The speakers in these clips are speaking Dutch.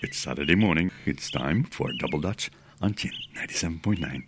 It's Saturday morning. It's time for Double Dutch on Chin 97.9.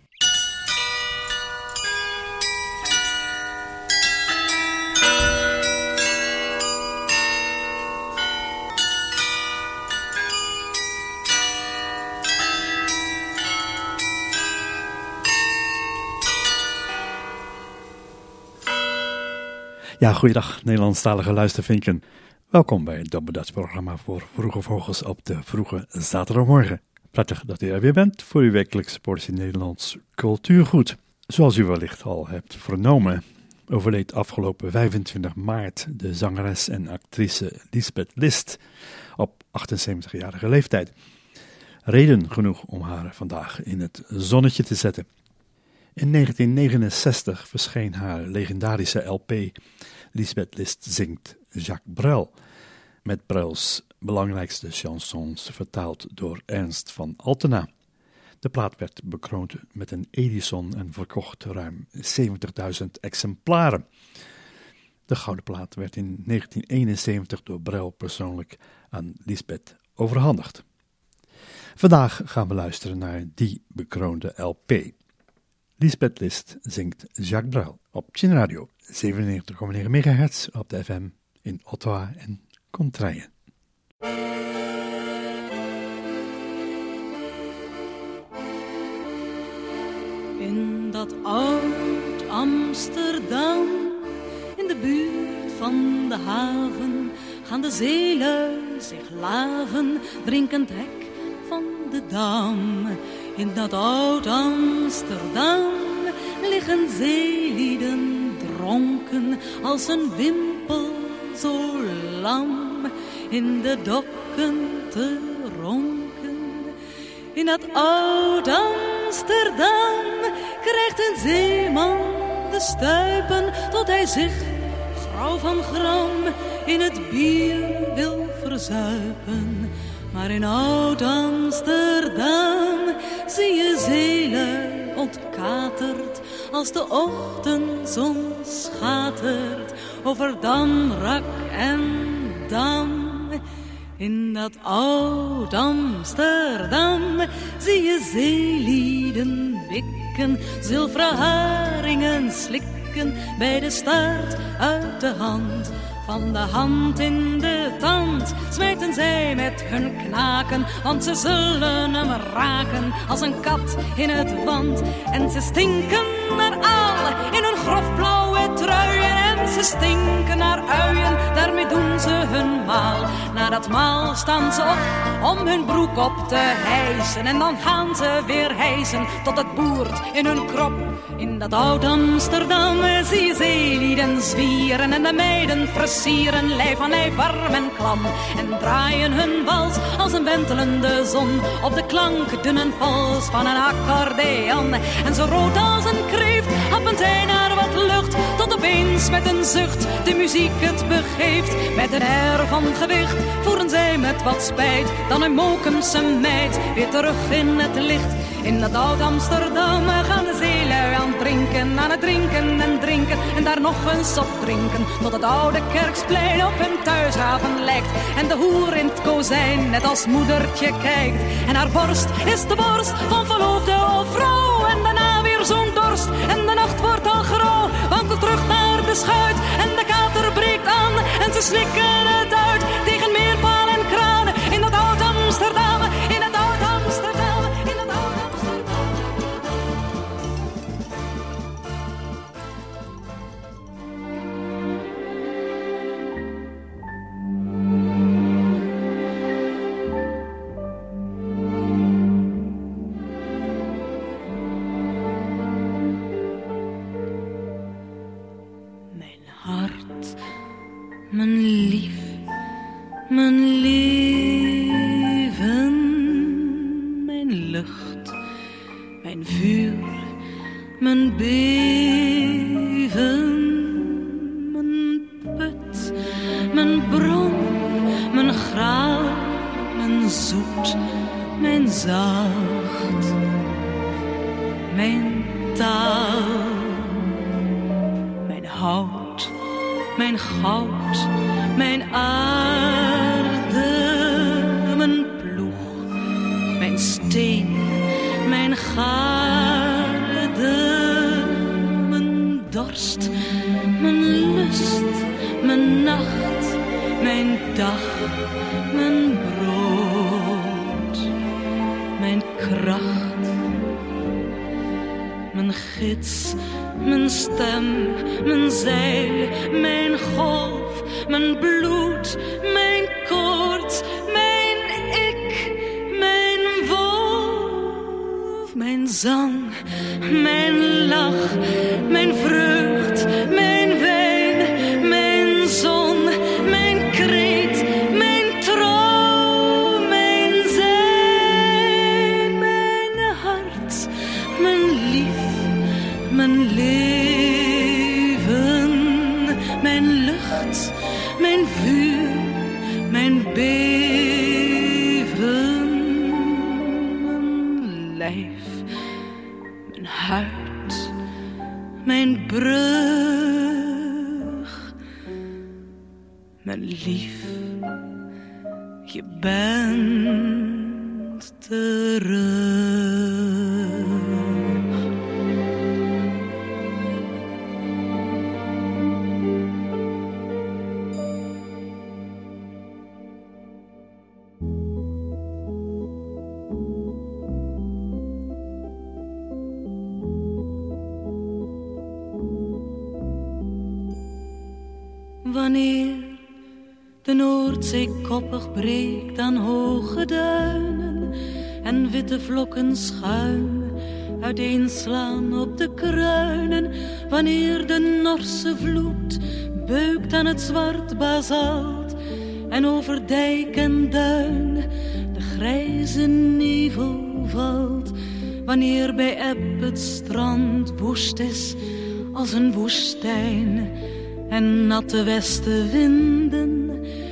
Ja, goeiedag Nederlandstalige luistervinken. Welkom bij het Double Dutch programma voor vroege vogels op de vroege zaterdagmorgen. Prettig dat u er weer bent voor uw wekelijkse portie Nederlands cultuurgoed. Zoals u wellicht al hebt vernomen, overleed afgelopen 25 maart de zangeres en actrice Lisbeth List op 78-jarige leeftijd. Reden genoeg om haar vandaag in het zonnetje te zetten. In 1969 verscheen haar legendarische LP Lisbeth List zingt Jacques Brel, met Brels belangrijkste chansons vertaald door Ernst van Altena. De plaat werd bekroond met een Edison en verkocht ruim 70.000 exemplaren. De gouden plaat werd in 1971 door Brel persoonlijk aan Lisbeth overhandigd. Vandaag gaan we luisteren naar die bekroonde LP. Lisbeth List zingt Jacques Brel op Chin Radio 97,9 MHz op de FM in Ottawa en Contraille. In dat oud Amsterdam, in de buurt van de haven, gaan de zeelui zich laven, drinkend hek van de Dam. In dat oud Amsterdam liggen zeelieden dronken als een wimpel zo lam in de dokken te ronken. In dat oud Amsterdam krijgt een zeeman de stuipen tot hij zich grauw van gram in het bier wil verzuipen. Maar in oud Amsterdam zie je zeelui ontkaterd als de ochtendzon schatert over Damrak en Dam. In dat oud Amsterdam zie je zeelieden wikken, zilveren haringen slikken bij de staart uit de hand. Van de hand in de tand smijten zij met hun knaken, want ze zullen hem raken als een kat in het wand. En ze stinken naar aal in hun grofblauwe truien en ze stinken naar uien, daarmee doen ze hun maal. Na dat maal staan ze op om hun broek op te hijsen en dan gaan ze weer hijsen tot het boert in hun krop. In dat oud Amsterdam zie je zeelieden zwieren en de meiden versieren, lijf aan lijf warm en klam. En draaien hun wals als een wentelende zon op de klank dunne vals van een accordeon. En zo rood als een kreeft happen zij naar wat lucht, tot opeens met een zucht de muziek het begeeft. Met een air van gewicht voeren zij met wat spijt dan een Mokense meid weer terug in het licht. In dat oud Amsterdam gaan de zeelui aan het drinken en drinken en daar nog eens op drinken, tot het oude Kerksplein op hun thuishaven lijkt en de hoer in het kozijn net als moedertje kijkt. En haar borst is de borst van verloofde of vrouw en daarna weer zo'n dorst en de nacht wordt al grauw, wankelt terug naar de schuit en de kater breekt aan en ze slikken het uit tegen meerpaal en kranen. In dat oud Amsterdam, in dat oud Amsterdam, in dat oud Amsterdam. Mijn lief, mijn leven, mijn lucht, mijn vuur, mijn beven, mijn put, mijn bron, mijn graal, mijn zoet, mijn zacht, mijn taal, mijn hout, mijn goud, mijn aarde, mijn ploeg, mijn nacht, mijn dag, mijn brood, mijn kracht, mijn gids, mijn stem, mijn zeil, mijn golf, mijn bloed, mijn koorts, mijn ik, mijn wolf, mijn zang, mijn lach, mijn vreugd, mijn wijn, mijn zon, mijn kreet, mijn trouw, mijn zijn, mijn hart, mijn lief, mijn leven, mijn lucht, mijn vuur, mijn beven, mijn lijf, mijn huid, mijn brug, mijn lief, je bent terug. Wanneer de Noordzee koppig breekt aan hoge duinen en witte vlokken schuim uiteenslaan op de kruinen, wanneer de Norse vloed beukt aan het zwart basalt en over dijk en duin de grijze nevel valt, wanneer bij eb het strand woest is als een woestijn en natte westenwinden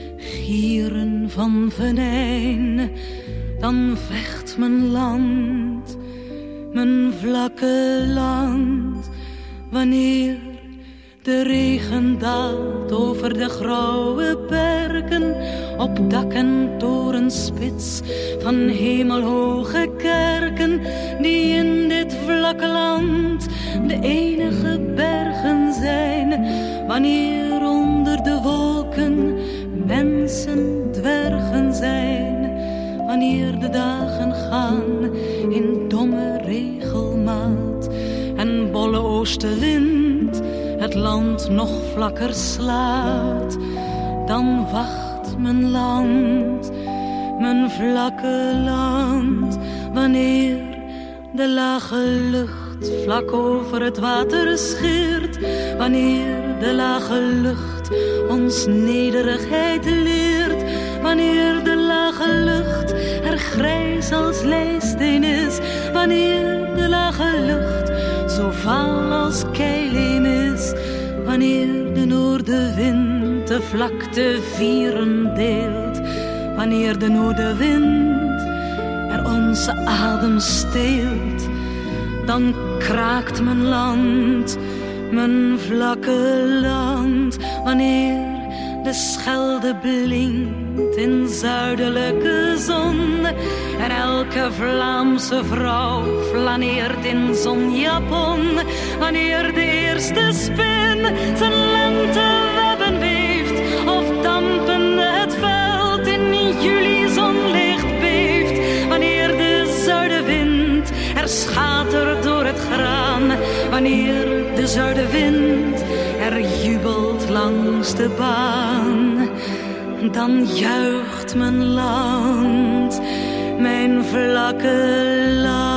gieren van venijn, dan vecht mijn land, mijn vlakke land, wanneer de regen daalt over de grauwe bergen, op dak en torenspits van hemelhoge kerken, die in dit vlakke land de enige bergen zijn, wanneer onder de wolken mensen dwergen zijn, wanneer de dagen gaan in domme regelmaat en bolle oostenwind het land nog vlakker slaat, dan wacht mijn land, mijn vlakke land, wanneer de lage lucht vlak over het water scheert, wanneer de lage lucht ons nederigheid leert, wanneer de lage lucht er grijs als leisteen is, wanneer de lage lucht zo vaal als keileem is, wanneer de noordenwind de vlakte vieren deelt, wanneer de noordenwind er onze adem steelt, dan kraakt mijn land, mijn vlakke land, wanneer de Schelde blinkt in zuidelijke zon en elke Vlaamse vrouw flaneert in zonjapon, wanneer de eerste spin zijn lentewebben weeft of dampende het veld in juli zonlicht beeft, wanneer de zuidenwind er schatert door het graan, wanneer de zuidenwind er jubelt langs de baan, dan juicht mijn land, mijn vlakke land.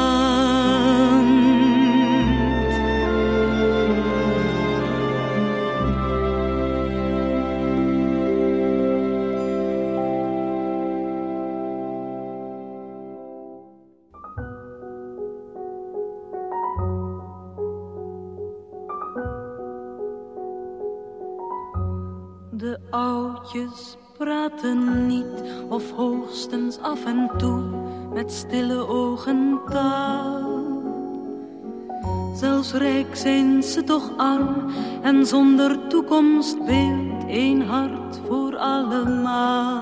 De oudjes praten niet of hoogstens af en toe met stille ogen taal. Zelfs rijk zijn ze toch arm en zonder toekomstbeeld, één hart voor allemaal.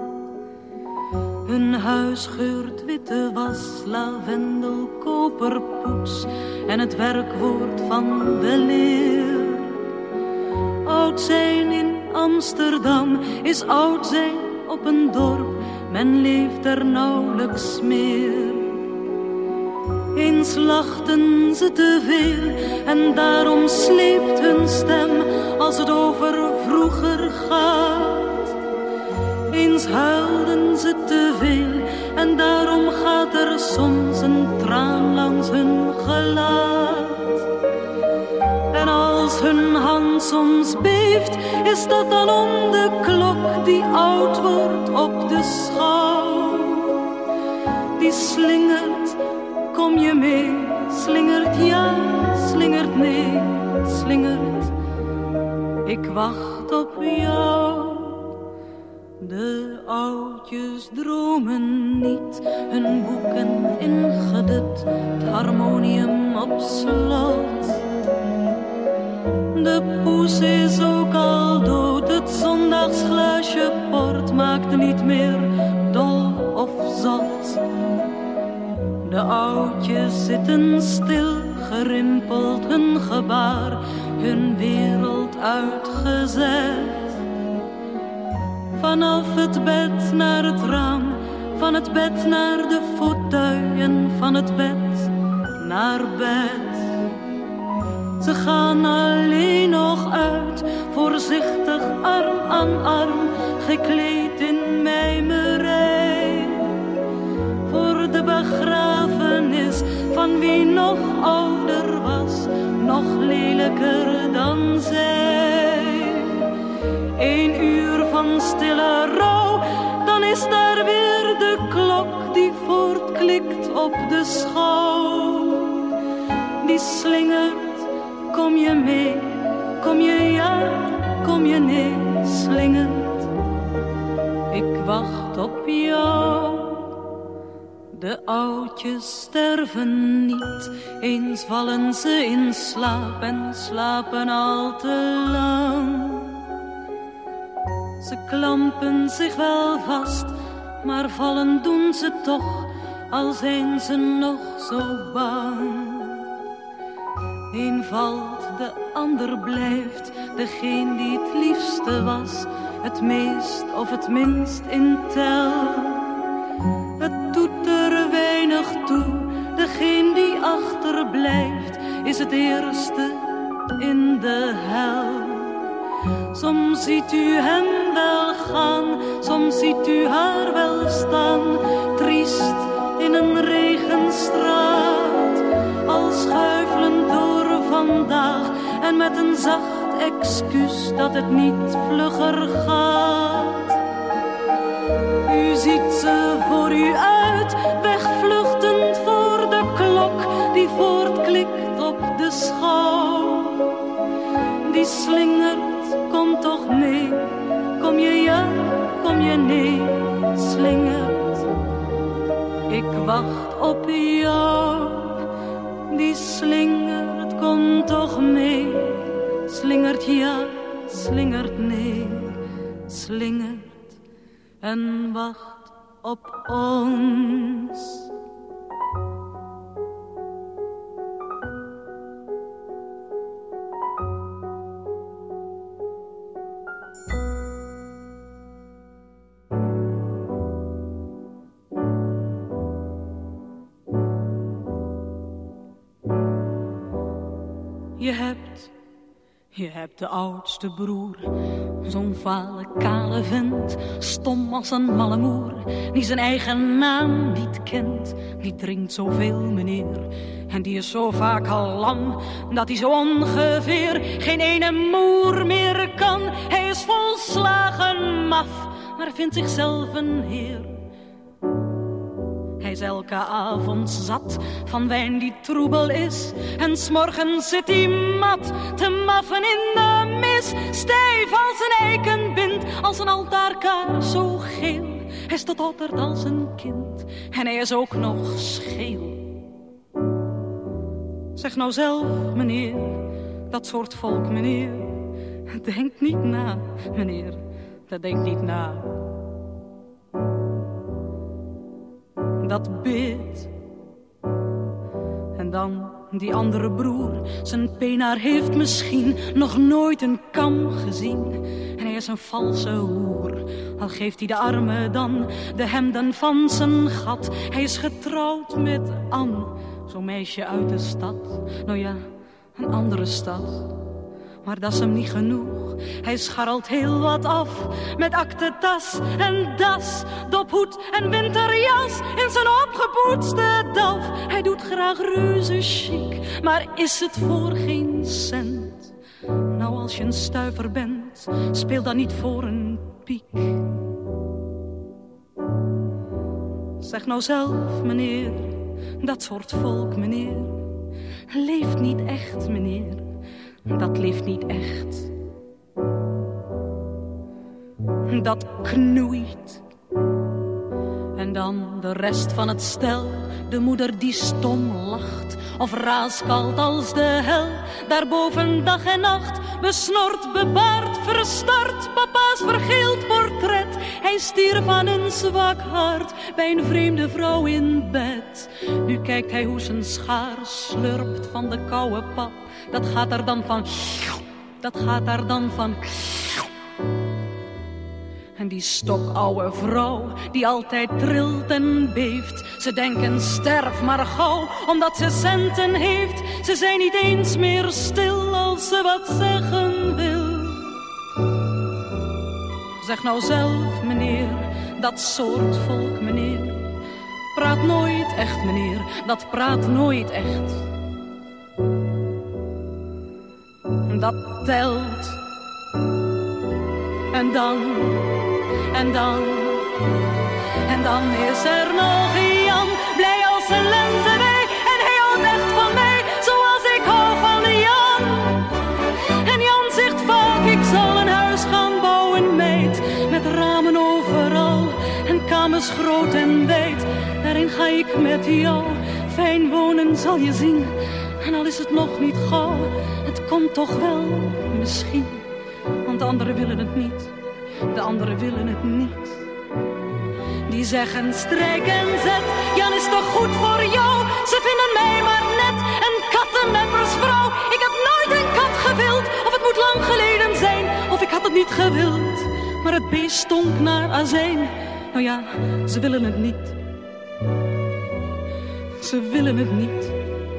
Hun huis geurt witte was, lavendel, koperpoets en het werkwoord van de leer. Oud zijn in Amsterdam is oud zijn op een dorp, men leeft er nauwelijks meer. Eens lachten ze te veel en daarom sleept hun stem als het over vroeger gaat. Eens huilden ze te veel en daarom gaat er soms een traan langs hun gelaat. En als hun hand soms beeft, is dat dan om de klok die oud wordt op de schouw. Die slingert, kom je mee, slingert ja, slingert nee, slingert, ik wacht op jou. De oudjes dromen niet, hun boeken ingedut, het harmonium op slot. De poes is ook al dood, het zondagsglaasje port maakt niet meer dol of zot. De oudjes zitten stil, gerimpeld hun gebaar, hun wereld uitgezet. Vanaf het bed naar het raam, van het bed naar de fauteuil en van het bed naar bed. Ze gaan alleen nog uit, voorzichtig arm aan arm, gekleed in mijmerij. Voor de begrafenis van wie nog ouder was, nog lelijker dan zij. 1 uur van stille rouw, dan is daar weer de klok die voortklikt op de schouw. Die slingert, kom je mee, kom je ja, kom je nee, slingert, ik wacht op jou. De oudjes sterven niet, eens vallen ze in slaap en slapen al te lang. Ze klampen zich wel vast, maar vallen doen ze toch, al zijn ze nog zo bang. Eén valt, de ander blijft, degene die het liefste was, het meest of het minst in tel. Het doet er weinig toe, degene die achterblijft, is het eerste in de hel. Soms ziet u hem wel gaan, soms ziet u haar wel staan, triest in een regenstraat, al schuifelend door vandaag en met een zacht excuus dat het niet vlugger gaat. U ziet ze voor u uit, wegvluchtend voor de klok die voortklikt op de schouw. Die slingert, kom toch mee, kom je ja, kom je nee, slingert, ik wacht op jou. Die slingert, kom toch mee, slingert ja, slingert nee, slingert en wacht op ons. Je hebt de oudste broer, zo'n vale kale vent, stom als een malle moer, die zijn eigen naam niet kent. Die drinkt zoveel, meneer, en die is zo vaak al lam, dat hij zo ongeveer geen ene moer meer kan. Hij is volslagen maf, maar vindt zichzelf een heer. Hij is elke avond zat van wijn die troebel is, en 's morgens zit hij mat te maffen in de mis, stijf als een eikenbind, als een altaarkaars zo geel. Hij stottert als een kind en hij is ook nog scheel. Zeg nou zelf, meneer, dat soort volk, meneer, denkt niet na, meneer, dat denkt niet na. Dat bidt en dan Die andere broer, zijn peenaar, heeft misschien nog nooit een kam gezien. En hij is een valse hoer, al geeft hij de armen dan de hemden van zijn gat. Hij is getrouwd met Ann, zo'n meisje uit de stad. Nou ja, een andere stad. Maar dat is hem niet genoeg. Hij scharrelt heel wat af met aktentas en das, dophoed en winterjas in zijn opgepoetste daf. Hij doet graag reuze chic, maar is het voor geen cent. Nou, als je een stuiver bent, speel dan niet voor een piek. Zeg nou zelf, meneer, dat soort volk, meneer, leeft niet echt, meneer. Dat leeft niet echt. Dat knoeit. En dan de rest van het stel. De moeder die stom lacht of raaskalt als de hel. Daarboven dag en nacht, besnord, bebaard, verstart. Papa's vergeeld portret. Hij stierf aan een zwak hart bij een vreemde vrouw in bed. Nu kijkt hij hoe zijn schaar slurpt van de koude pap. Dat gaat er dan van. Dat gaat er dan van. En die stokoude vrouw die altijd trilt en beeft. Ze denken sterf maar gauw omdat ze centen heeft. Ze zijn niet eens meer stil als ze wat zeggen wil. Zeg nou zelf, meneer, dat soort volk, meneer, praat nooit echt, meneer, dat praat nooit echt. Dat telt. En dan is er nog Jan, blij als een lentewee. En hij houdt echt van mij, zoals ik hou van Jan. En Jan zegt vaak, ik zal een huis gaan bouwen, meid. Met ramen overal en kamers groot en wijd. Daarin ga ik met jou, fijn wonen zal je zien. En al is het nog niet gauw, het komt toch wel, misschien. Want de anderen willen het niet, de anderen willen het niet. Die zeggen strijk en zet, Jan is toch goed voor jou. Ze vinden mij maar net een kattenleppersvrouw. Ik heb nooit een kat gewild, of het moet lang geleden zijn. Of ik had het niet gewild, maar het beest stonk naar azijn. Nou ja, ze willen het niet. Ze willen het niet.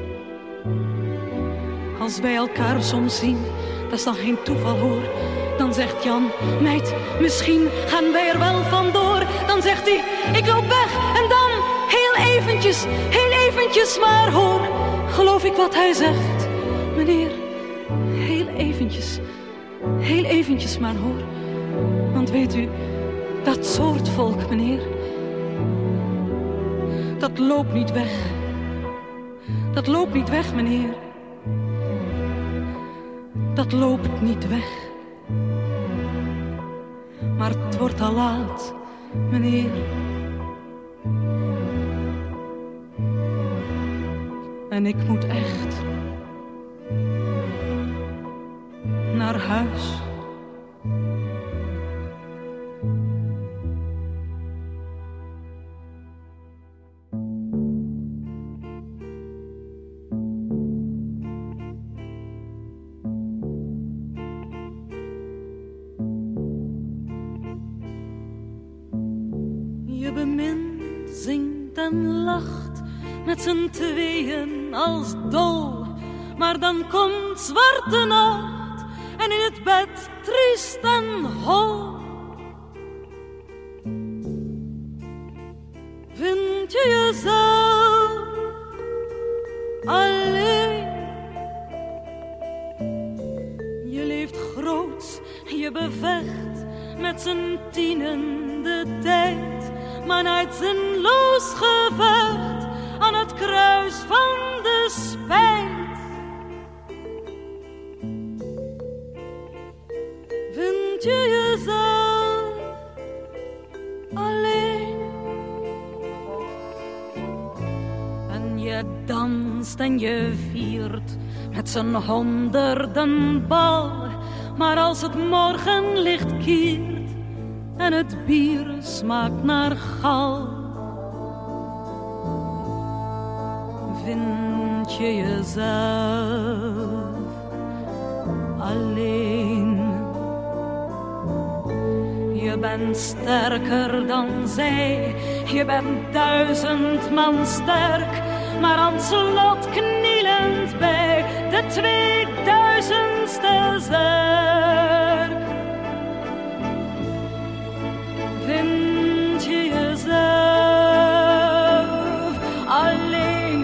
Als wij elkaar soms zien, dat is dan geen toeval hoor. Dan zegt Jan, meid, misschien gaan wij er wel vandoor. Dan zegt hij, ik loop weg en dan heel eventjes maar hoor. Geloof ik wat hij zegt, meneer, heel eventjes maar hoor. Want weet u, dat soort volk, meneer, dat loopt niet weg. Dat loopt niet weg, meneer. Dat loopt niet weg. Maar het wordt al laat, meneer. En ik moet echt naar huis. Je bemint, zingt en lacht met z'n tweeën als dol. Maar dan komt zwarte nacht en in het bed triest en hol. Vind je jezelf alleen? Je leeft groots, je bevecht met z'n tienen de tijd. Maar uit zijn loos gevecht aan het kruis van de spijt. Vind je jezelf alleen? En je danst en je viert met z'n honderden bal. Maar als het morgenlicht kiert en het bier smaakt naar gal, vind vind je jezelf alleen. Je bent sterker dan zij, je bent 1000 man sterk, maar aan het slot knielend bij de 2000ste zerk. Vind je jezelf alleen?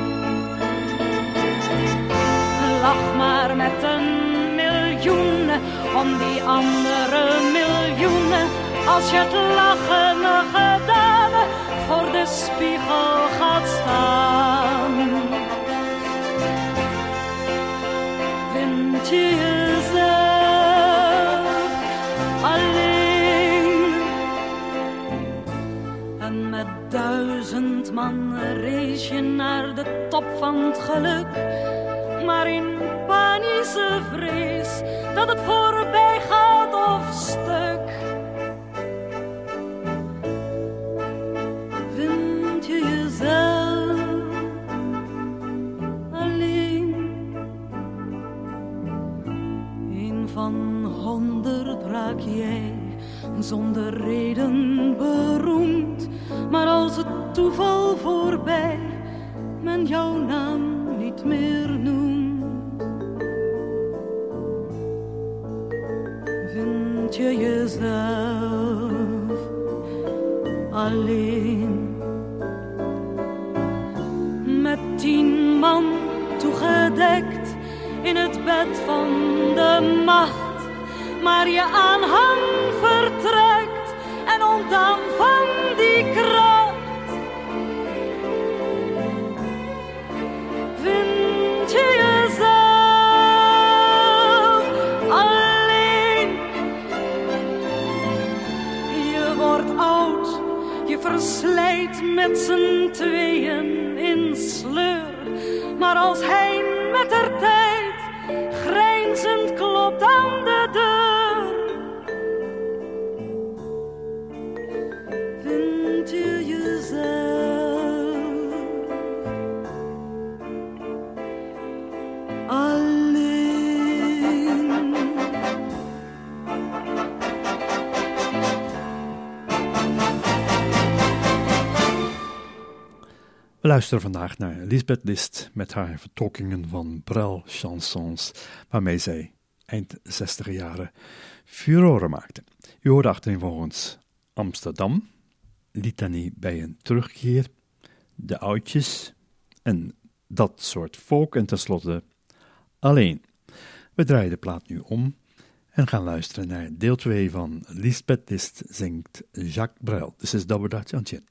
Lach maar met 1 miljoen om die andere miljoenen. Als je het lachen gedaan voor de spiegel gaat staan. Vind je jezelf alleen? En met 1000 man race je naar de top van het geluk, maar in panische vrees dat het voorbij gaat of stuk. Vind je jezelf alleen? 1 van 100 raak jij zonder reden beroemd, maar als het toeval voorbij men jouw naam niet meer noemt. Vind je jezelf alleen? Met 10 man toegedekt in het bed van de macht, maar je aanhang vertrekt en ontdaan van die kracht. Vind je jezelf alleen? Je wordt oud, je verslijt met z'n tweeën in sleur, maar als hij met der tijd grijnzend klopt aan de deur. Vind je jezelf alleen? We luisteren vandaag naar Lisbeth List met haar vertolkingen van Brel-chansons, waarmee zij eind 60er jaren furoren maakte. U hoorde achtereenvolgens Amsterdam, Litanie bij een terugkeer, De Oudjes en Dat soort volk en tenslotte Alleen. We draaien de plaat nu om en gaan luisteren naar deel 2 van Lisbeth List zingt Jacques Brel. This is Double Dutch on Chin.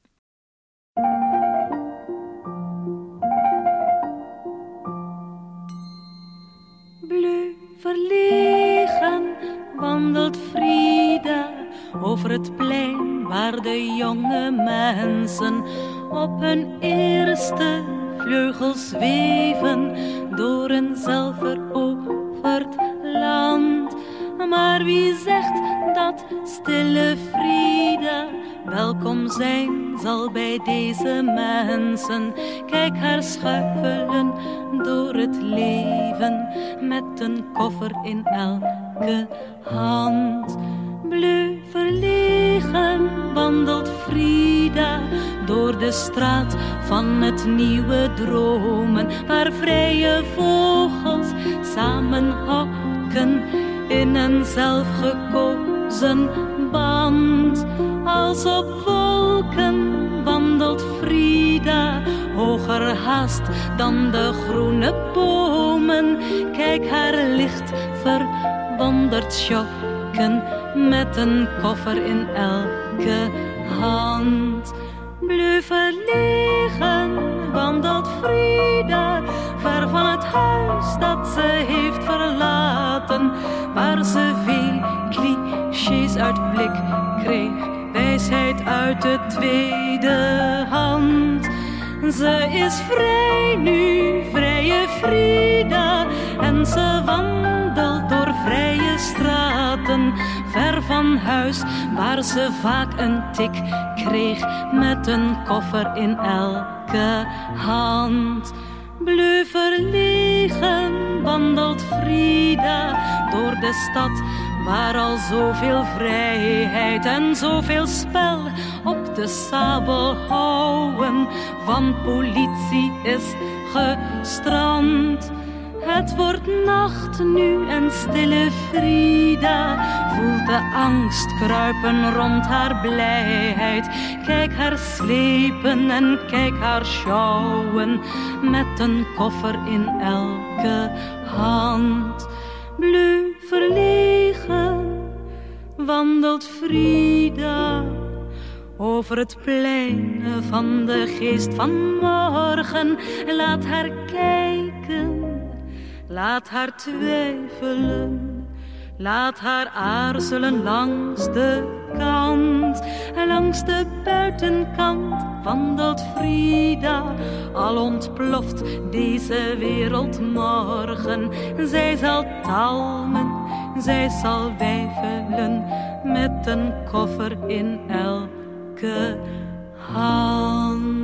Verlegen wandelt Frida over het plein waar de jonge mensen op hun eerste vleugels zweven door een zelfveroverd land. Maar wie zegt dat stille Frida welkom zijn zal bij deze mensen? Kijk haar schuifelen door het leven met een koffer in elke hand. Bleu verlegen wandelt Frida door de straat van het nieuwe dromen, waar vrije vogels samen hokken in een zelfgekozen band. Als op wolken wandelt Frida, hoger haast dan de groene bomen. Kijk haar licht verwonderd schokken met een koffer in elke hand. Bleu verlegen wandelt Frida ver van het huis dat ze heeft verlaten, waar ze veel clichés uit blik kreeg, wijsheid uit de tweede hand. Ze is vrij nu, vrije Frida, en ze wandelt door vrije straten, ver van huis waar ze vaak een tik kreeg met een koffer in elke hand. Bleu verlegen wandelt Frida door de stad, waar al zoveel vrijheid en zoveel spel op de sabel houden van politie is gestrand. Het wordt nacht nu en stille Frida voelt de angst kruipen rond haar blijheid. Kijk haar slepen en kijk haar sjouwen met een koffer in elke hand. Bleu verlegen wandelt Frida over het plein van de geest van morgen. Laat haar kijken, laat haar twijfelen, laat haar aarzelen langs de kant. En langs de buitenkant wandelt Frida, al ontploft deze wereld morgen. Zij zal talmen, zij zal weifelen, met een koffer in elke hand.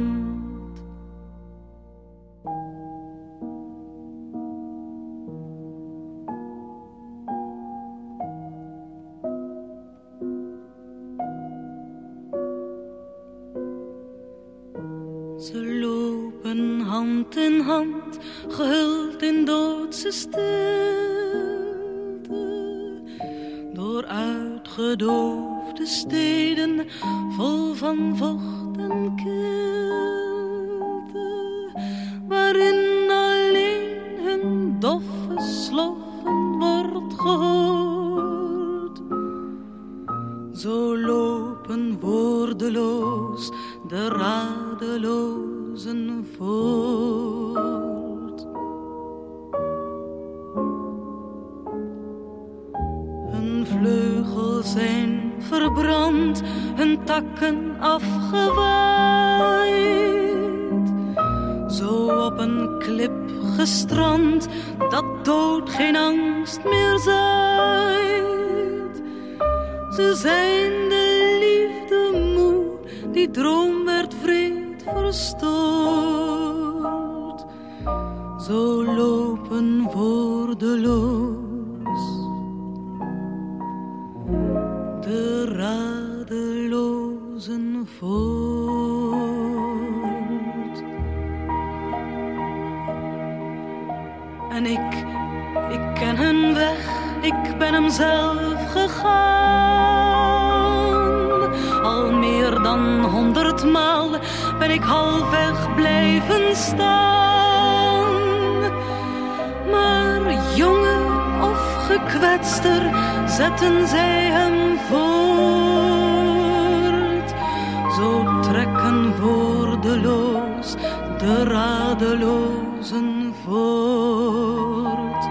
Ze lopen hand in hand, gehuld in doodse stilte, door uitgedoofde steden vol van vocht en kilte, waarin alleen hun doffe sloffen wordt gehoord. Zo lopen woordeloos de radelozen voort. Hun vleugels zijn verbrand, hun takken afgewaaid, zo op een klip gestrand, dat dood geen angst meer zaait. Ze zijn de liefde moe, die droom werd vreed verstoord. Zo lopen woordeloos de radelozen voort. En ik ken hun weg, ik ben hem zelf gegaan. Al meer dan 100 maal ben ik halfweg blijven staan. Maar jonger of gekwetster zetten zij hem voort. Zo trekken woordeloos de radelozen voort.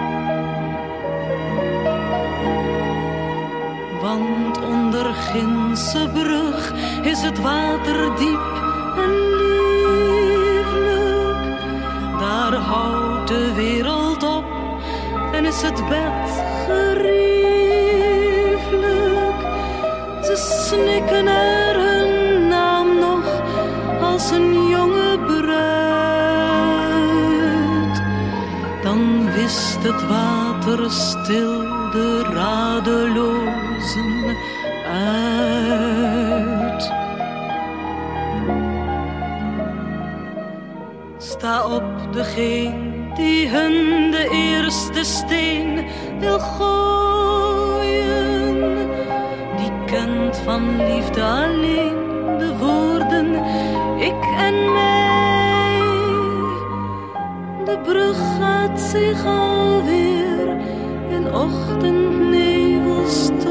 Want onder ginse brug is het water diep en lieflijk. Daar houdt de wereld op en is het bed gerieflijk. Ze snikken er hun naam nog als een jonge bruid. Dan wist het water stil de radelozen uit. Sta op, degeen die hun de eerste steen wil gooien. Die kent van liefde alleen de woorden ik en mij. De brug gaat zich alweer in ochtendnevel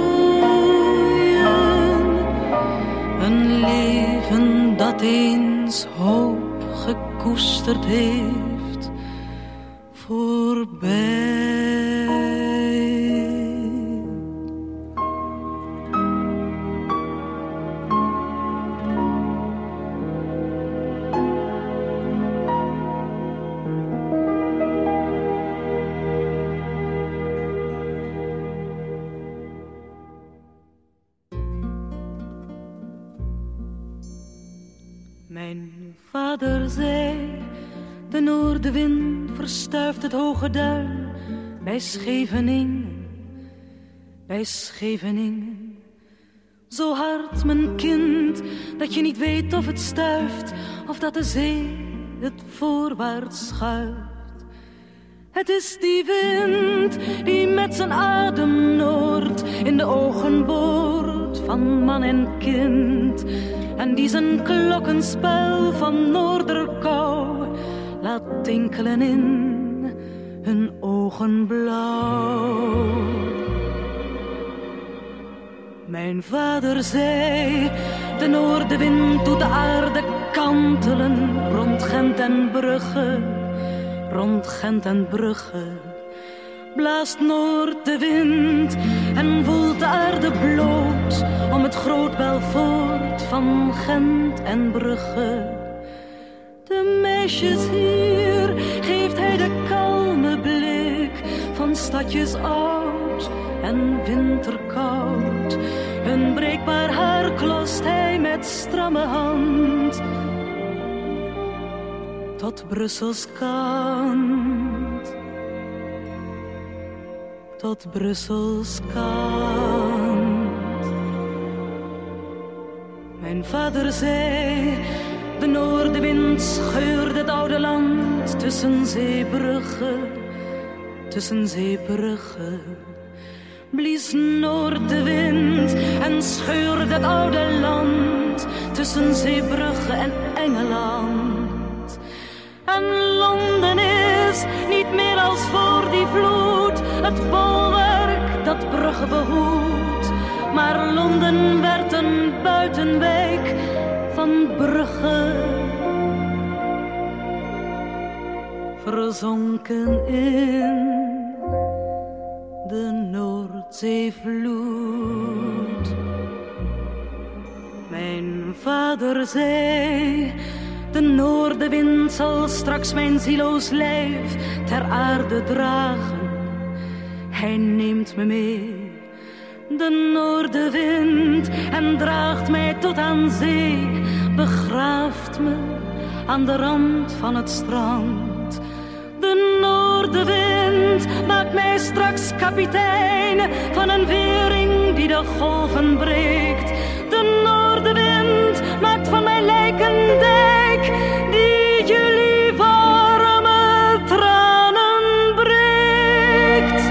stooien. Een leven dat eens hoop gekoesterd heeft, voorbij. Mijn vader zei De noordenwind verstuift het hoge duin bij Scheveningen, bij Scheveningen. Zo hard, mijn kind, dat je niet weet of het stuift of dat de zee het voorwaarts schuift. Het is die wind die met zijn adem noord in de ogen boort van man en kind. En die zijn klokkenspel van noorderkou laat tinkelen in hun ogen blauw. Mijn vader zei, de noordenwind doet de aarde kantelen rond Gent en Brugge, rond Gent en Brugge. Blaast noord de wind en voelt de aarde bloot om het groot Belfort van Gent en Brugge. De meisjes hier geeft hij de kalme blik van stadjes oud en winterkoud. Hun breekbaar haar klost hij met stramme hand tot Brussels kant, tot Brussels kant. Mijn vader zei, de noordenwind scheurde het oude land tussen Zeebrugge, tussen Zeebrugge. Blies noordenwind en scheurde het oude land tussen Zeebrugge en Engeland. En Londen is niet meer als voor die vloed het bolwerk dat Brugge behoedt, maar Londen werd een buitenwijk van Brugge, verzonken in de Noordzeevloed. Mijn vader zei, de noordenwind zal straks mijn zieloos lijf ter aarde dragen. Hij neemt me mee, de noordenwind, en draagt mij tot aan zee. Begraaft me aan de rand van het strand. De noordenwind maakt mij straks kapitein van een wering die de golven breekt. De noordenwind maakt van mij lijk een dijk die jullie warme tranen breekt.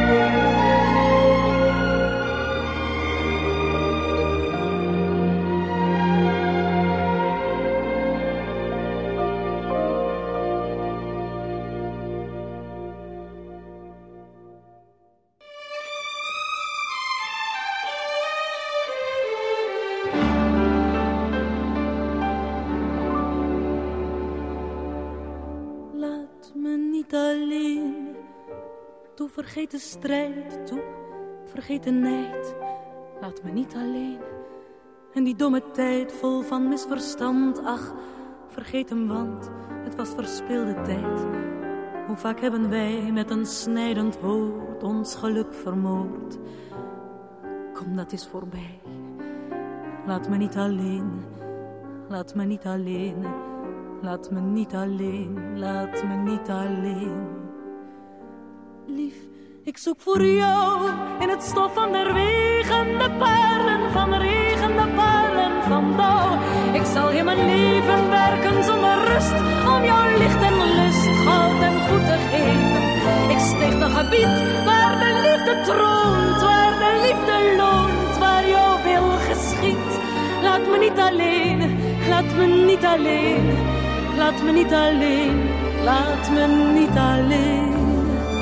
Alleen, toe vergeet de strijd, toe vergeet de nijd. Laat me niet alleen. En die domme tijd vol van misverstand, ach, vergeet hem, want het was verspilde tijd. Hoe vaak hebben wij met een snijdend woord ons geluk vermoord. Kom, dat is voorbij. Laat me niet alleen, laat me niet alleen. Laat me niet alleen, laat me niet alleen. Lief, ik zoek voor jou in het stof van de regen, de parelen van de regen, de parelen van dauw. Ik zal je mijn leven werken zonder rust, om jouw licht en lust, goud en goed te geven. Ik sticht een gebied waar de liefde troont, waar de liefde loont, waar jouw wil geschiet. Laat me niet alleen, laat me niet alleen. Laat me niet alleen, laat me niet alleen.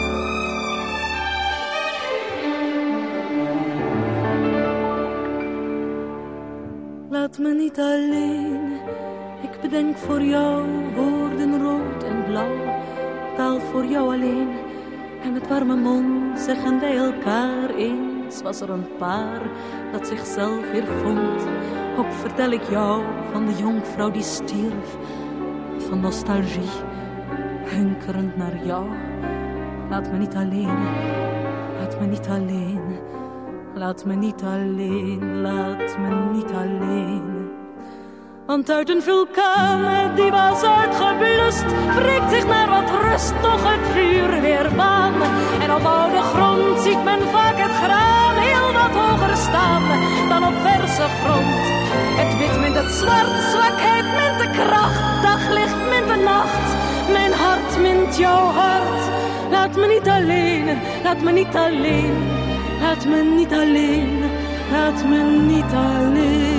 Laat me niet alleen. Ik bedenk voor jou woorden rood en blauw. Taal voor jou alleen. En met warme mond zeggen wij elkaar eens. Was er een paar dat zichzelf weer vond. Ook vertel ik jou van de jonkvrouw die stierf. Van nostalgie, hunkerend naar jou. Laat me niet alleen, laat me niet alleen. Laat me niet alleen, laat me niet alleen. Want uit een vulkaan die was uitgeblust, breekt zich naar wat rust toch het vuur weer baan. En op oude grond ziet men vaak het graan heel wat hoger staan dan op verse grond. Het wit mint het zwart, zwakheid mint de kracht, daglicht mint de nacht. Mijn hart mint jouw hart. Laat me niet alleen, laat me niet alleen, laat me niet alleen, laat me niet alleen.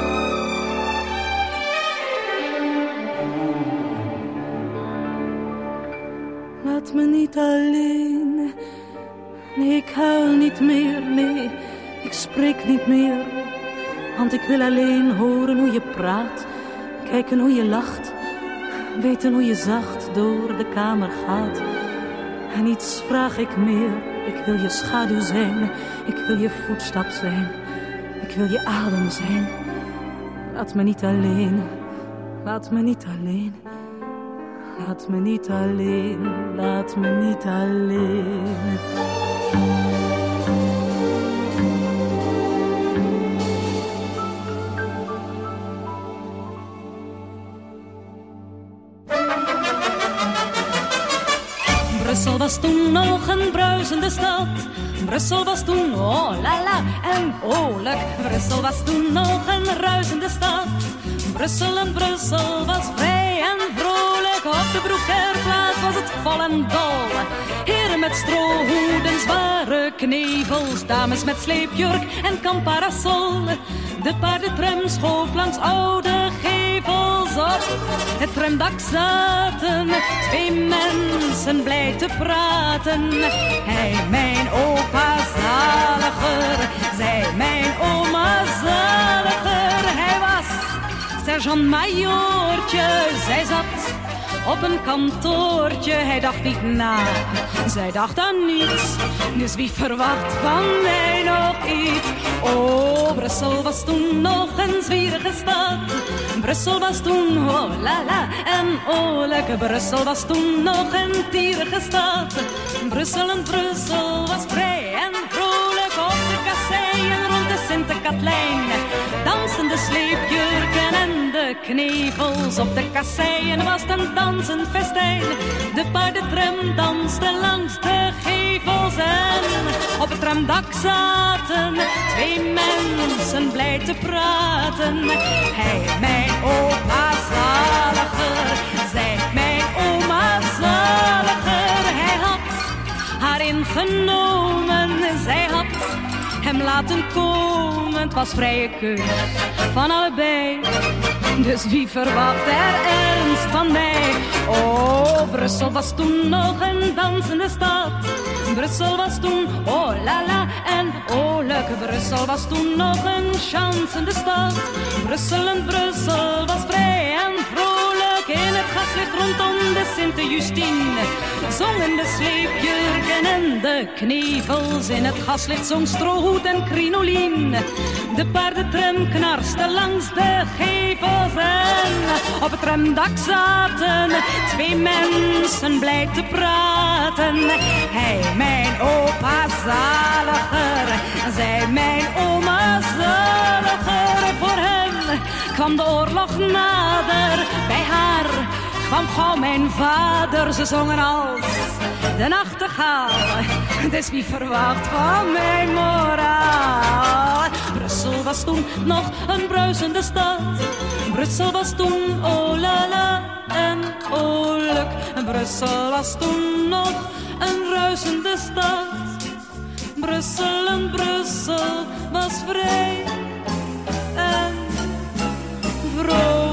Laat me niet alleen. Nee, ik huil niet meer, nee, ik spreek niet meer. Want ik wil alleen horen hoe je praat, kijken hoe je lacht, weten hoe je zacht door de kamer gaat. En niets vraag ik meer, ik wil je schaduw zijn, ik wil je voetstap zijn, ik wil je adem zijn. Laat me niet alleen, laat me niet alleen. Laat me niet alleen, laat me niet alleen. Brussel was toen nog een bruisende stad. Brussel was toen, oh la la, en oorlijk. Brussel was toen nog een ruisende stad. Brussel was vrij en vrolijk. Op de Broekerplaats was het vol en dol. Heren met strohoeden, zware knevels. Dames met sleepjurk en kamparasol. De paardentram schoof langs oude gevels. Op het tramdak zaten twee mensen blij te praten. Hij mijn opa zaliger, zij mijn oma zaliger. Hij was sergeant-majoortje, zij zat op een kantoortje. Hij dacht niet na, zij dacht aan niets. Dus wie verwacht van mij nog iets? Oh, Brussel was toen nog een zwierige stad. Brussel was toen, oh la la, en oorlijk. Brussel was toen nog een tierige stad. Brussel was vrij en vrolijk. Op de kasseien rond de Sint-Katlijn dansen de sleepjurken en de knevels. Op de kasseien was het een dansend festijn. De paardentram danste langs de gevels. En op het tramdak zaten twee mensen blij te praten. Hij mijn opa zaliger, zij mijn oma zaliger. Hij had haar ingenomen, zij had hem laten komen. Het was vrije keus van allebei. Dus wie verwacht er ernst van mij? Oh, Brussel was toen nog een dansende stad. Brussel was toen, oh la la, en oorlijk. Brussel was toen nog een chansende stad. Brussel was vrij en vrolijk. In het gaslicht rondom de Sinte-Justine zongen de sleepjurken en de knevels. In het gaslicht zong strohoed en crinolien. De paardentram knarste langs de gevels. En op het tramdak zaten twee mensen blij te praten. Hij mijn opa zaliger, zij mijn oma zaliger. Voor hem kwam de oorlog nader, bij haar kwam gauw mijn vader. Ze zongen als de nachtegaal, dus wie verwacht van mijn moraal? Brussel was toen nog een bruisende stad. Brussel was toen, oh la la, en oorlijk. Brussel was toen nog een ruisende stad. Brussel was vrij en vrolijk.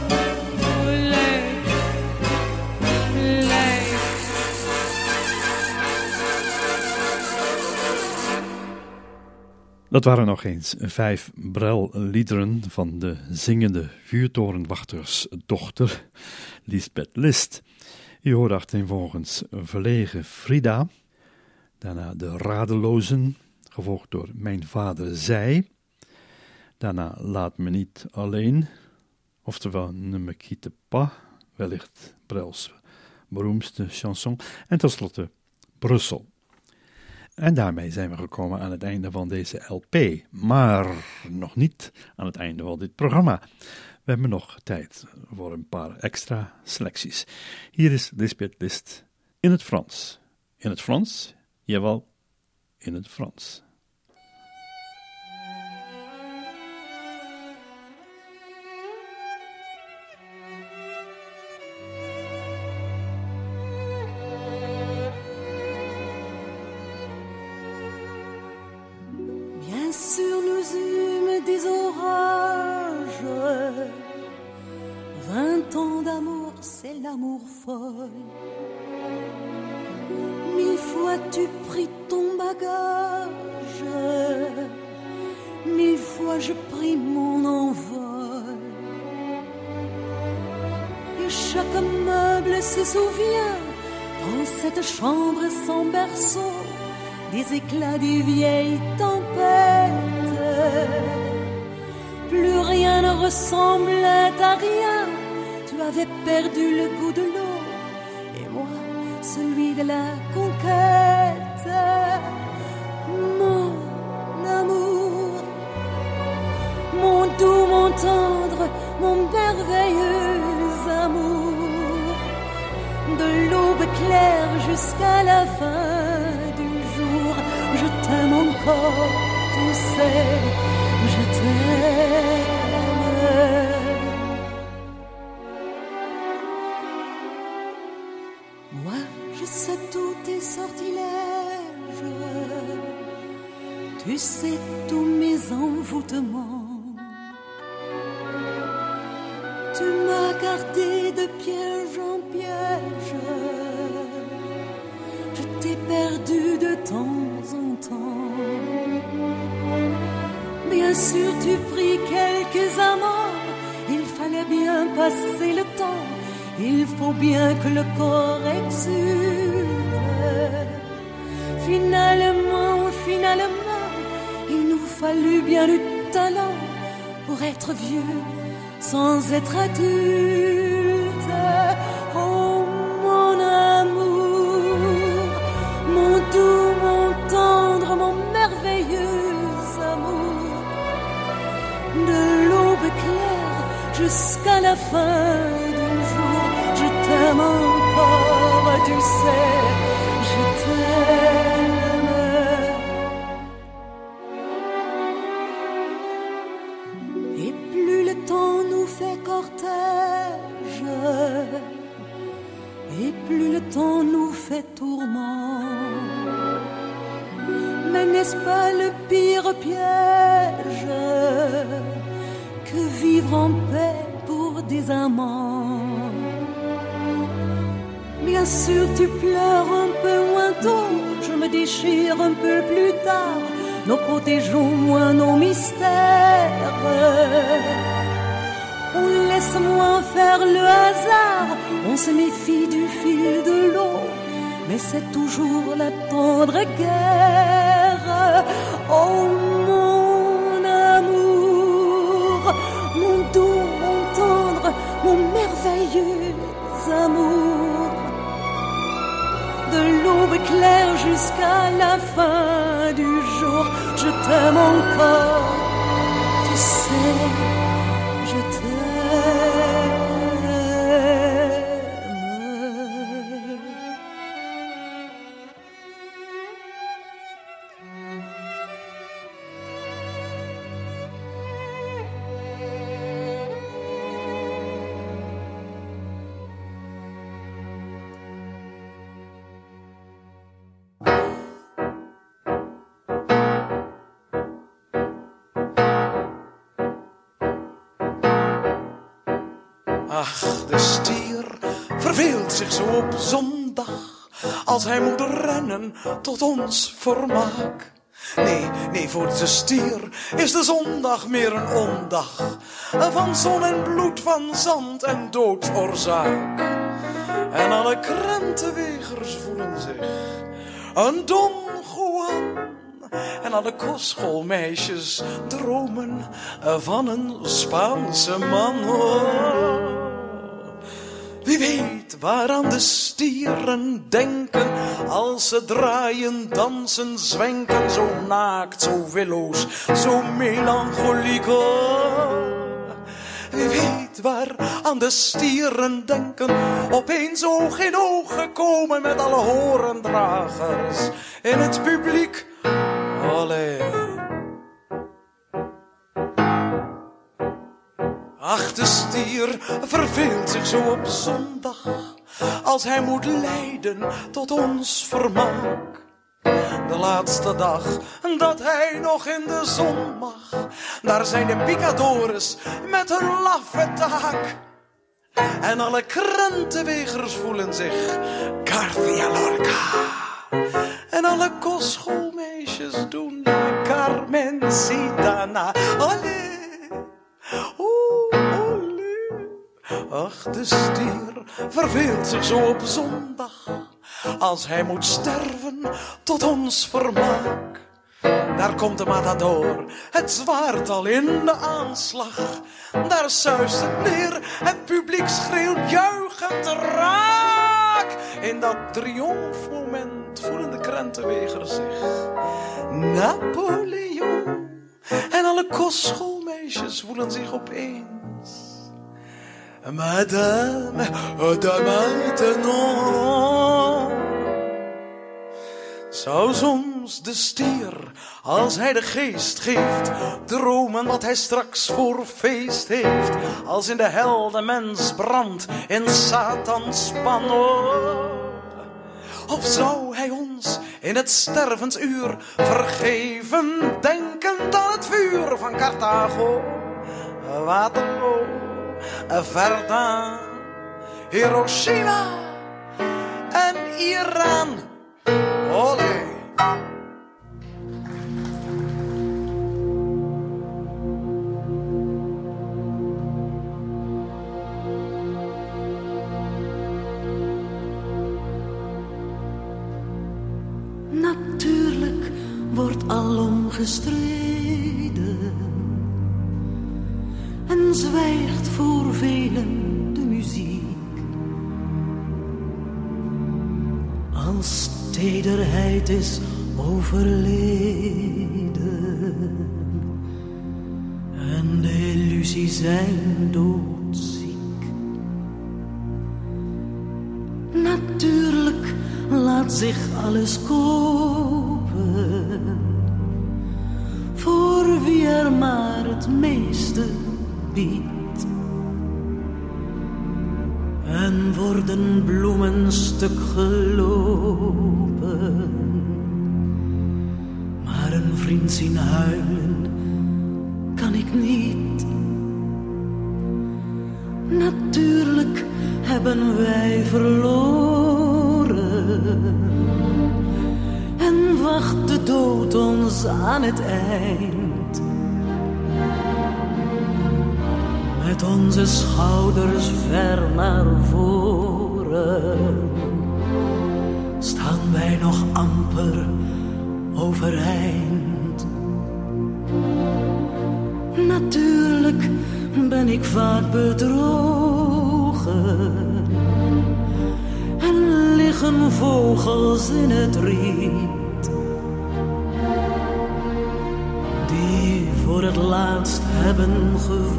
Dat waren nog eens 5 Brel-liederen van de zingende vuurtorenwachtersdochter Lisbeth List. U hoorde achtereenvolgens Verlegen Frida, daarna De Radelozen, gevolgd door Mijn Vader Zij, daarna Laat me niet alleen, oftewel Ne me quitte pas, wellicht Brels beroemdste chanson, en tenslotte Brussel. En daarmee zijn we gekomen aan het einde van deze LP, maar nog niet aan het einde van dit programma. We hebben nog tijd voor een paar extra selecties. Hier is Lisbeth List in het Frans. In het Frans? Jawel, in het Frans. Bien sûr, nous eûmes des orages. 20 ans d'amour, c'est l'amour folle. 1000 fois tu pris ton bagage. 1000 fois je pris mon envol. Et chaque meuble se souvient, dans cette chambre sans berceau, des éclats des vieilles tempêtes. Plus rien ne ressemblait à rien. Tu avais perdu le goût de l'eau et moi celui de la conquête. Mon amour, mon doux, mon tendre, mon merveilleux amour, de l'aube claire jusqu'à la fin du jour, je t'aime encore, tu sais, je t'aime. Moi, je sais tous tes sortilèges, tu sais tous mes envoûtements. Tu m'as gardé de piège en piège, je t'ai perdu de temps en temps. Bien sûr, tu pris quelques amants, il fallait bien passer le temps. Il faut bien que le corps exulte. Finalement, il nous fallut bien du talent pour être vieux sans être adulte. Oh mon amour, mon doux, mon tendre, mon merveilleux amour, de l'aube claire jusqu'à la fin du jour, je t'aime encore, tu sais, je t'aime. Et plus le temps nous fait cortège, et plus le temps nous fait tourment. Mais n'est-ce pas le pire piège que vivre en paix pour des amants? Bien sûr tu pleures un peu moins tôt, je me déchire un peu plus tard. Nous protégeons moins nos mystères. On laisse moins faire le hasard, on se méfie du fil de l'eau, mais c'est toujours la tendre guerre. Oh mon amour, mon doux, mon tendre, mon merveilleux amour, de l'aube claire jusqu'à la fin du jour, je t'aime encore, tu sais, je t'aime. Ach, de stier verveelt zich zo op zondag, als hij moet rennen tot ons vermaak. Nee, voor de stier is de zondag meer een ondag, van zon en bloed, van zand en doodsoorzaak. En alle krentenwegers voelen zich een Don Juan, en alle kostschoolmeisjes dromen van een Spaanse man. Wie weet weet waaraan de stieren denken als ze draaien, dansen, zwenken, zo naakt, zo willoos, zo melancholiek. Wie weet waar aan de stieren denken, opeens oog in oog gekomen met alle horendragers in het publiek. Allee. Ach, de stier verveelt zich zo op zondag, als hij moet lijden tot ons vermaak. De laatste dag dat hij nog in de zon mag, daar zijn de picadores met hun laffe taak. En alle krentenwegers voelen zich Garcia Lorca. En alle kostschoolmeisjes doen Carmencita na. Olé, olé. Ach, de stier verveelt zich zo op zondag, als hij moet sterven tot ons vermaak. Daar komt de matador, het zwaard al in de aanslag. Daar suist het neer, het publiek schreeuwt juichend raak. In dat triomfmoment voelen de krentenwegers zich Napoleon. En alle kostschoolmeisjes voelen zich opeens Madame de Maintenon. Zou soms de stier, als hij de geest geeft, dromen wat hij straks voor feest heeft, als in de hel de mens brandt in Satans pan. Of zou hij ons in het stervensuur vergeven, denkend aan het vuur van Carthago, Waterloo, Verdun, Hiroshima en Iran. Olé. Natuurlijk wordt alom gestreden en zwijgt voor velen de muziek. Als tederheid is overleden en de illusie zijn doodziek. Natuurlijk laat zich alles kopen voor wie er maar het meeste biedt. En worden bloemen stuk gelopen, maar een vriend zien huilen kan ik niet. Natuurlijk hebben wij verloren en wacht de dood ons aan het eind. Met onze schouders ver naar voren staan wij nog amper overeind. Natuurlijk ben ik vaak bedrogen en liggen vogels in het riet die voor het laatst hebben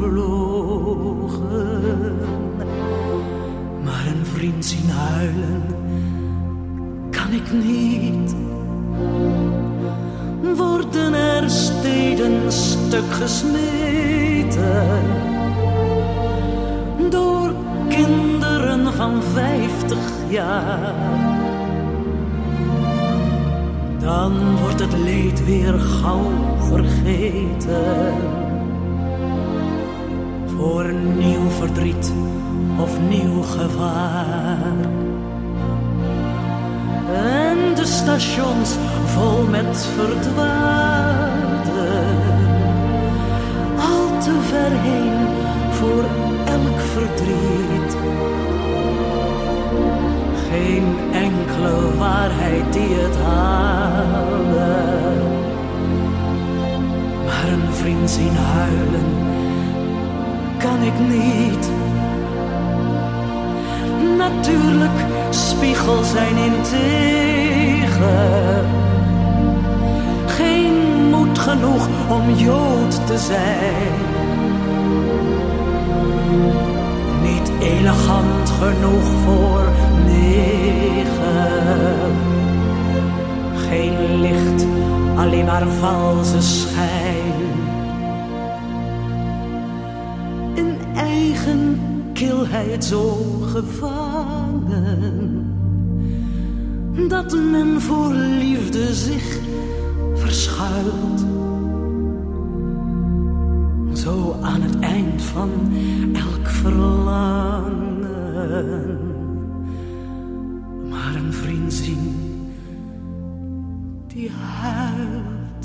gevlogen. Maar een vriend zien huilen kan ik niet. Worden er steden stuk gesmeten door kinderen van 50 jaar, dan wordt het leed weer gauw vergeten voor nieuw verdriet of nieuw gevaar. En de stations vol met verdwaarden, al te ver heen voor elk verdriet. Geen enkele waarheid die het haalde, maar een vriend zien huilen kan ik niet. natuurlijk spiegel zijn in tegen. Geen moed genoeg om Jood te zijn. Niet elegant genoeg voor negen. Geen licht, alleen maar valse schijn. In eigen kilheid zo gevangen, dat men voor liefde zich verschuilt. Zo aan het eind van elk verlangen maar een vriend zien die huilt.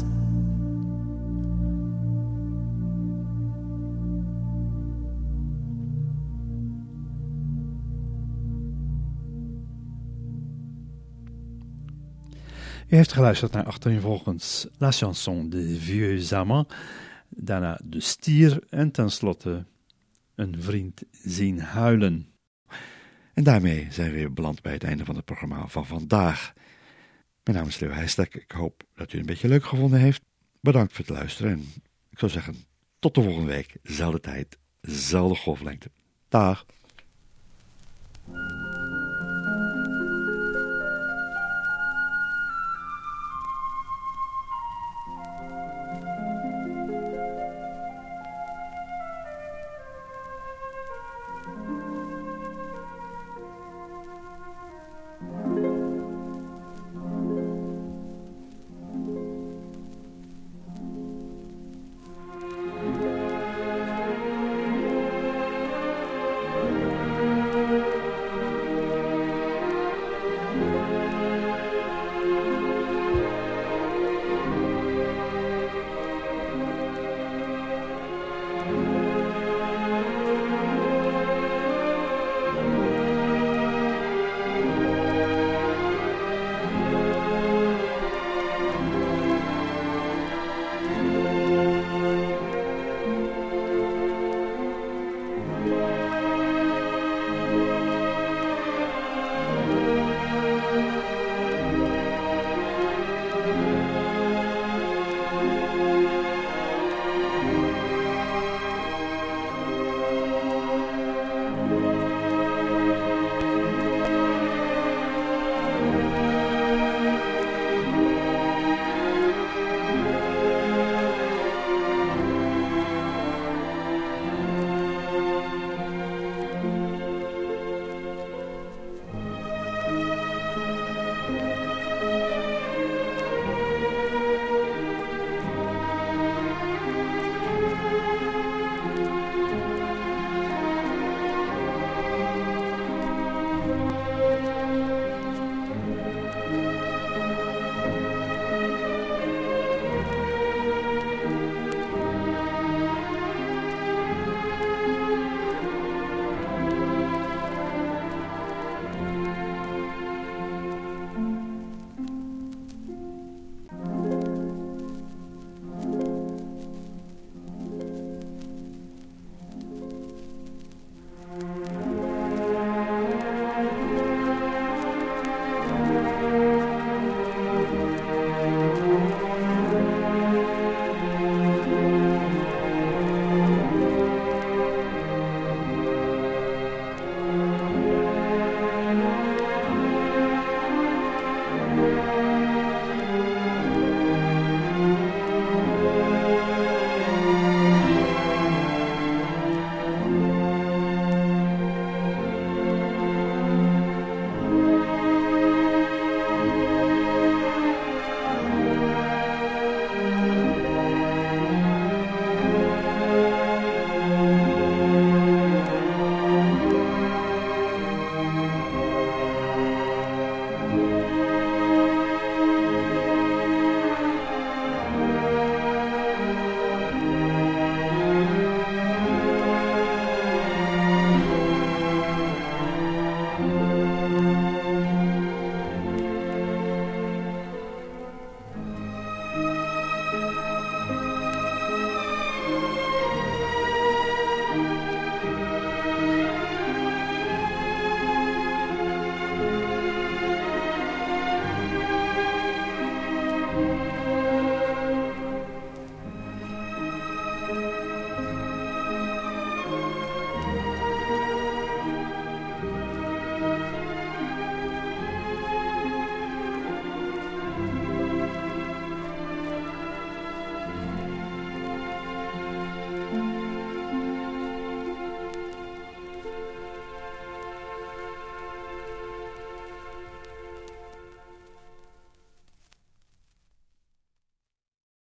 U heeft geluisterd naar achtereenvolgens La Chanson des Vieux Amants, daarna De Stier en tenslotte Een vriend zien huilen. En daarmee zijn we weer beland bij het einde van het programma van vandaag. Mijn naam is Leo Heijstek. Ik hoop dat u het een beetje leuk gevonden heeft. Bedankt voor het luisteren en ik zou zeggen tot de volgende week. Zelfde tijd, zelfde golflengte. Dag.